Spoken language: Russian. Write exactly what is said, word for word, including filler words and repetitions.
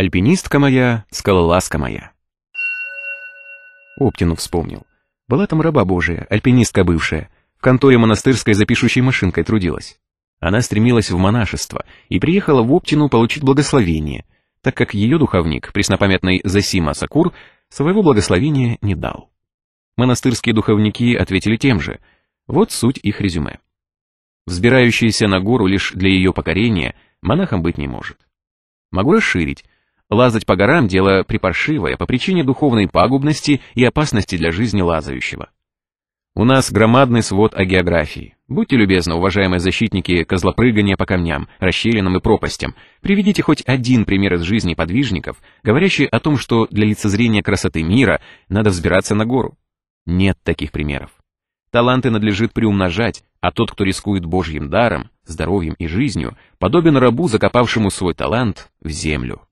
Альпинистка моя, скалолазка моя. Оптину вспомнил. Была там раба Божия, альпинистка бывшая, в конторе монастырской за пишущей машинкой трудилась. Она стремилась в монашество и приехала в Оптину получить благословение, так как ее духовник, преснопамятный Зосима Сакур, своего благословения не дал. Монастырские духовники ответили тем же. Вот суть их резюме. Взбирающийся на гору лишь для ее покорения монахом быть не может. Могу расширить. Лазать по горам – дело припаршивое по причине духовной пагубности и опасности для жизни лазающего. У нас громадный свод о географии. Будьте любезны, уважаемые защитники козлопрыгания по камням, расщелинам и пропастям, приведите хоть один пример из жизни подвижников, говорящий о том, что для лицезрения красоты мира надо взбираться на гору. Нет таких примеров. Таланты надлежит приумножать, а тот, кто рискует Божьим даром, здоровьем и жизнью, подобен рабу, закопавшему свой талант в землю.